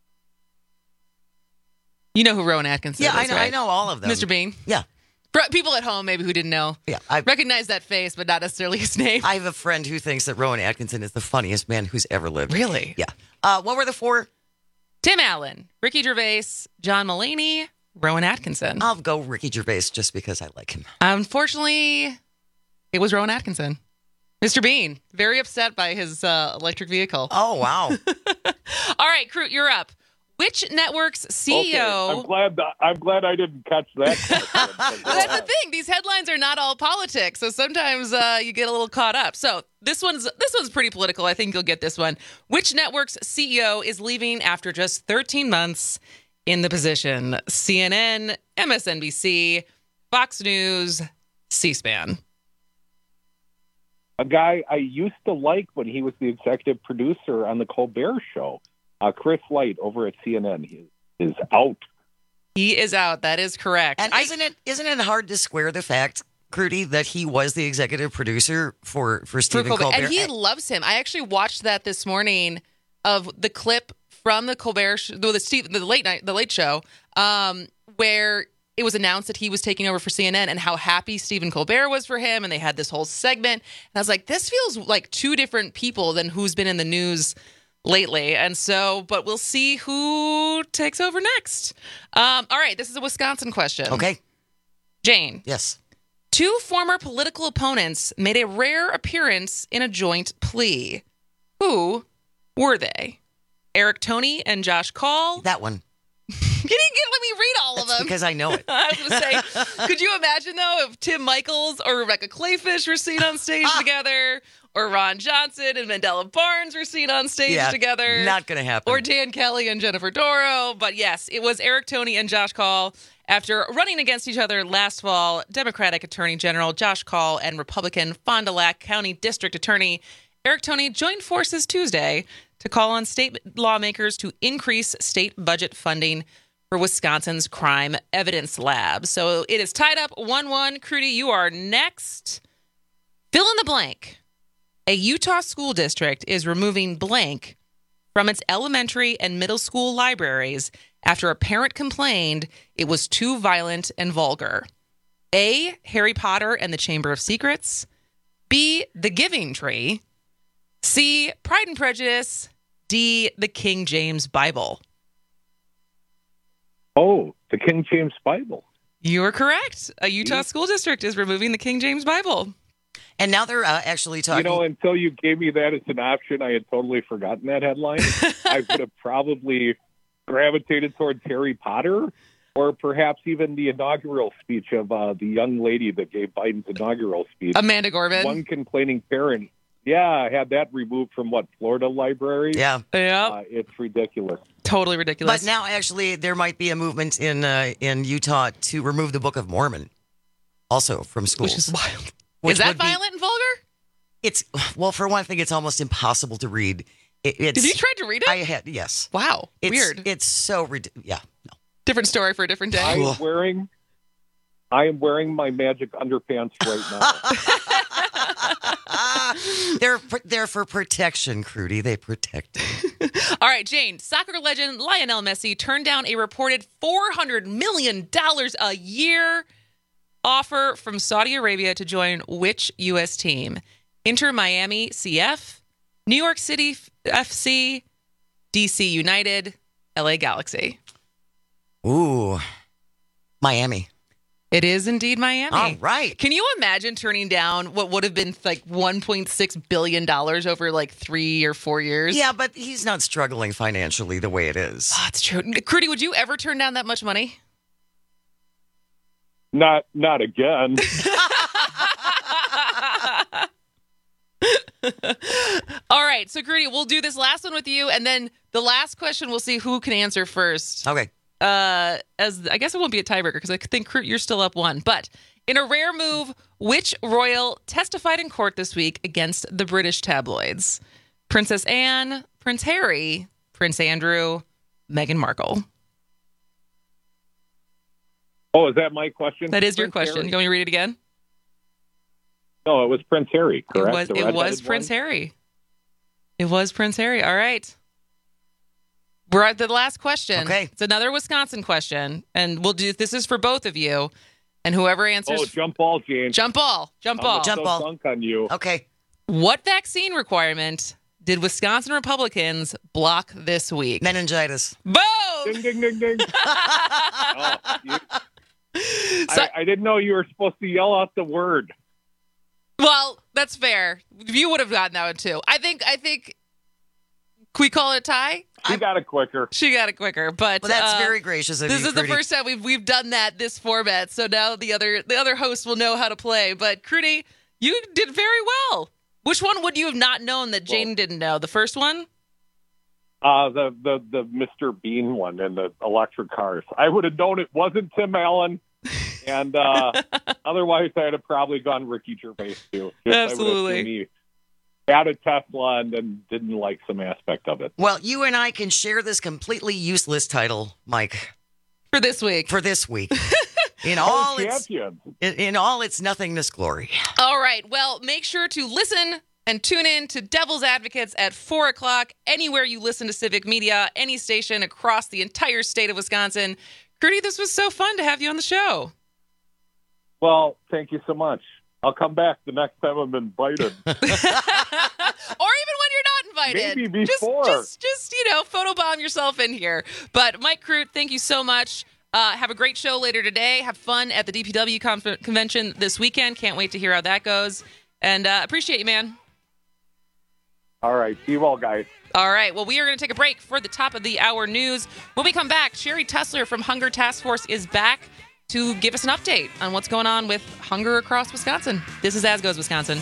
You know who Rowan Atkinson yeah, is, I know. right? I know all of them. Mister Bean? Yeah. For people at home, maybe who didn't know. Yeah. I recognize that face, but not necessarily his name. I have a friend who thinks that Rowan Atkinson is the funniest man who's ever lived. Really? Yeah. Uh, what were the four? Tim Allen, Ricky Gervais, John Mulaney, Rowan Atkinson. I'll go Ricky Gervais just because I like him. Unfortunately, it was Rowan Atkinson. Mister Bean, very upset by his uh, electric vehicle. Oh, wow. All right, Crute, you're up. Which network's C E O... Okay, I'm glad that, I'm glad I didn't catch that. That's the thing. These headlines are not all politics, so sometimes uh, you get a little caught up. So this one's this one's pretty political. I think you'll get this one. Which network's C E O is leaving after just thirteen months in the position? C N N, M S N B C, Fox News, C-SPAN. A guy I used to like when he was the executive producer on the Colbert Show. Uh, Chris Light over at C N N he is out. He is out. That is correct. And isn't it isn't it hard to square the fact, Crudy, that he was the executive producer for for Stephen for Colbert. Colbert? And he loves him. I actually watched that this morning of the clip from the Colbert, sh- the, Steve, the late night, the late show, um, where it was announced that he was taking over for C N N and how happy Stephen Colbert was for him. And they had this whole segment. And I was like, this feels like two different people than who's been in the news lately. And so, but we'll see who takes over next. Um, all right, this is a Wisconsin question. Okay. Jane. Yes. Two former political opponents made a rare appearance in a joint plea. Who were they? Eric Toney and Josh Call. That one. You didn't get, let me read all That's of them. because I know it. I was going to say, could you imagine, though, if Tim Michaels or Rebecca Clayfish were seen on stage ah. together? Or Ron Johnson and Mandela Barnes were seen on stage yeah, together. Not going to happen. Or Dan Kelly and Jennifer Doro. But yes, it was Eric Toney and Josh Call. After running against each other last fall, Democratic Attorney General Josh Call and Republican Fond du Lac County District Attorney Eric Toney joined forces Tuesday to call on state lawmakers to increase state budget funding for Wisconsin's Crime Evidence Lab. So it is tied up one one. Crudy, you are next. Fill in the blank. A Utah school district is removing blank from its elementary and middle school libraries after a parent complained it was too violent and vulgar. A, Harry Potter and the Chamber of Secrets. B, The Giving Tree. C, Pride and Prejudice. D, the King James Bible. Oh, the King James Bible. You are correct. A Utah school district is removing the King James Bible. And now they're uh, actually talking... You know, until you gave me that as an option, I had totally forgotten that headline. I would have probably gravitated towards Harry Potter. Or perhaps even the inaugural speech of uh, the young lady that gave Biden's inaugural speech. Amanda Gorman. One complaining parent. Yeah, had that removed from, what, Florida Library? Yeah. Yeah. Uh, it's ridiculous. Totally ridiculous. But now, actually, there might be a movement in uh, in Utah to remove the Book of Mormon also from schools. Which is wild. Which is that would be- violent and vulgar? It's, well, for one thing, it's almost impossible to read. It, it's, Have you tried to read it? I had, yes. Wow. It's, Weird. It's so ridiculous. Yeah. No. Different story for a different day. I am wearing, I am wearing my magic underpants right now. they're they're for protection, Crudy. They protect. All right, Jane. Soccer legend Lionel Messi turned down a reported four hundred million dollars a year offer from Saudi Arabia to join which U S team? Inter Miami C F, New York City F C, D C United, L A Galaxy. Ooh, Miami. It is indeed Miami. All right. Can you imagine turning down what would have been like one point six billion dollars over like three or four years? Yeah, but he's not struggling financially the way it is. Oh, that's true. Crudy, would you ever turn down that much money? Not, not again. All right. So, Crudy, we'll do this last one with you. And then the last question, we'll see who can answer first. Okay. Uh, as I guess it won't be a tiebreaker because I think Crute, you're still up one. But in a rare move, which royal testified in court this week against the British tabloids? Princess Anne, Prince Harry, Prince Andrew, Meghan Markle. Oh, is that my question? That is your Prince question. Harry? You want me to read it again? No, it was Prince Harry, It correct? was. The It was redheaded Prince one? Harry. It was Prince Harry. All right. We're at the last question. Okay. It's another Wisconsin question, and we'll do. This is for both of you, and whoever answers. Oh, jump ball, Jane. Jump ball. Jump I'm ball. gonna so dunk on you. Okay. What vaccine requirement did Wisconsin Republicans block this week? Meningitis. Boom! Ding, ding, ding, ding. oh, you, I, I didn't know you were supposed to yell out the word. Well, that's fair. You would have gotten that one too. I think. I think. Can we call it a tie? She got it quicker. She got it quicker, but Well, that's uh, very gracious of this you, is the Crudy. first time we've we've done that this format. So now the other the other host will know how to play. But Crudy, you did very well. Which one would you have not known that Jane Well- didn't know? The first one? Uh, the, the, the Mister Bean one and the electric cars. I would have known it wasn't Tim Allen. And uh, otherwise, I'd have probably gone Ricky Gervais, too. Just, Absolutely. I would have seen he had a Tesla and then didn't like some aspect of it. Well, you and I can share this completely useless title, Mike, For this week. for this week. In Oh, all its champions. in, in all its nothingness glory. All right. Well, make sure to listen and tune in to Devil's Advocates at four o'clock anywhere you listen to Civic Media, any station across the entire state of Wisconsin. Crudy, this was so fun to have you on the show. Well, thank you so much. I'll come back the next time I'm invited. Or even when you're not invited. Maybe before. Just, just, just, you know, photobomb yourself in here. But Mike Crute, thank you so much. Uh, have a great show later today. Have fun at the D P W conf- convention this weekend. Can't wait to hear how that goes. And uh, appreciate you, man. All right. See you all, guys. All right. Well, we are going to take a break for the top of the hour news. When we come back, Sherry Tussler from Hunger Task Force is back to give us an update on what's going on with hunger across Wisconsin. This is As Goes Wisconsin.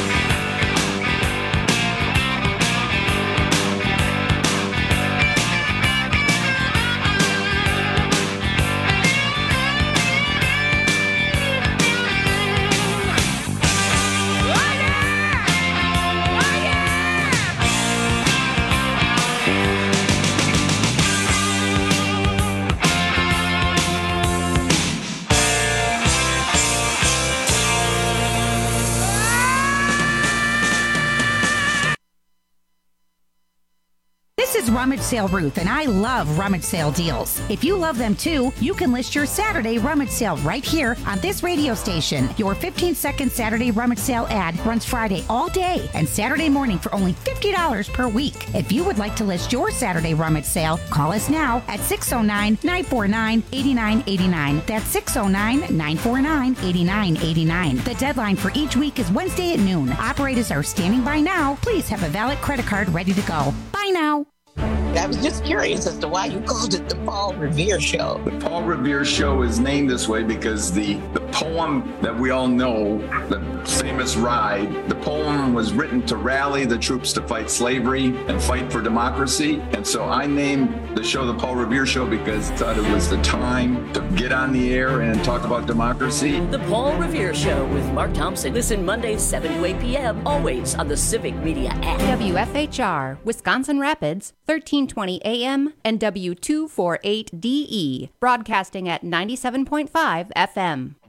This is Rummage Sale Ruth, and I love rummage sale deals. If you love them too, you can list your Saturday rummage sale right here on this radio station. Your fifteen second Saturday rummage sale ad runs Friday all day and Saturday morning for only fifty dollars per week. If you would like to list your Saturday rummage sale, call us now at six oh nine, nine four nine, eight nine eight nine. That's six oh nine, nine four nine, eight nine eight nine. The deadline for each week is Wednesday at noon. Operators are standing by now. Please have a valid credit card ready to go. Bye now. I was just curious as to why you called it the Paul Revere Show. The Paul Revere Show is named this way because the, the poem that we all know, the famous Ride, the poem was written to rally the troops to fight slavery and fight for democracy. And so I named the show the Paul Revere Show because I thought it was the time to get on the air and talk about democracy. The Paul Revere Show with Mark Thompson. Listen Mondays seven to eight p.m. always on the Civic Media app. W F H R, Wisconsin Rapids, thirteen twenty A M and W two forty-eight D E, broadcasting at ninety-seven point five F M.